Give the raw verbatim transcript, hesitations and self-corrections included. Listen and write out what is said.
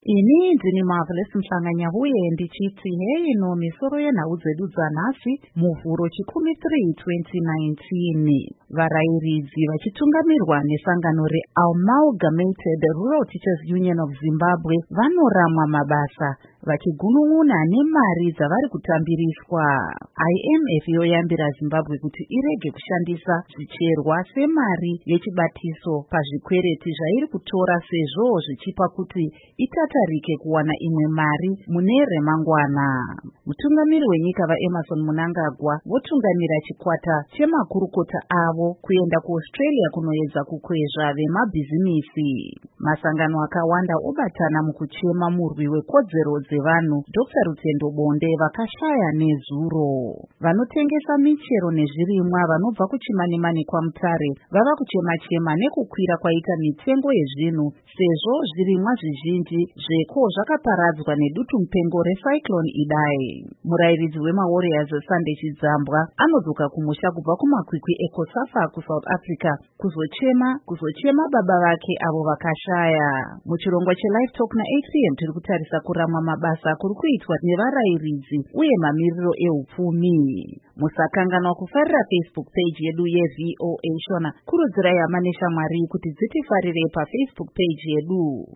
Ini ndini Marvelous Mhlanganyauye ndichiti hey no misoro yenhau dzedu dzanhasi muvhuro chikumi three twenty nineteen. Varairidzi vachitungamirwa nesangano reAmalgamated Rural Teachers Union of Zimbabwe vanoramwa mabasa vachigunun'una nemari dzavari kutambiriswa. I M F yoyambira Zimbabwe kuti irege kushandisa zvicherwa semari yechibatiso pazvikwereti zvairi kutora sezvo zvichipa kuti itatarike kuwana imwe mari mune remangwana. Mutungamiri wenyika vaEmmerson Mnangagwa votungamira chikwata chemakurukota avo kuenda kuAustralia kunoedza kukwezva vemabhizimisi. Masangano akawanda obatana mukuchema murwi wekodzero dzevanhu Doctor Rutendo Bonde vakashaya nezuro. Vanotengesa michero nezvirimwa vanobva kuchimanimani kwaMutare vava kuchema-chema nekukwira kwaita mitengo yezvinhu sezvo zvirimwa zvizhinji zveko zvakaparadzwa nedutu mupengo reCyclone Idai. Murairidzi wemaWarriors Sunday Chidzambwa anodzoka kumusha kubva kumakwikwi eCOSAFA kuSouth Africa kuzochema kuzochema baba vake avo vakashaya. Muchirongwa cheLive Talk na-eight p m tiri kutarisa kuramwa mabasa kuri kuitwa nevarairidzi uye mamiriro eupfumi. Musakanganwa kufarira Facebook page yedu yeV O A Shona. Kurudzirai hama neshamwari kuti dzitifarire paFacebook page yedu.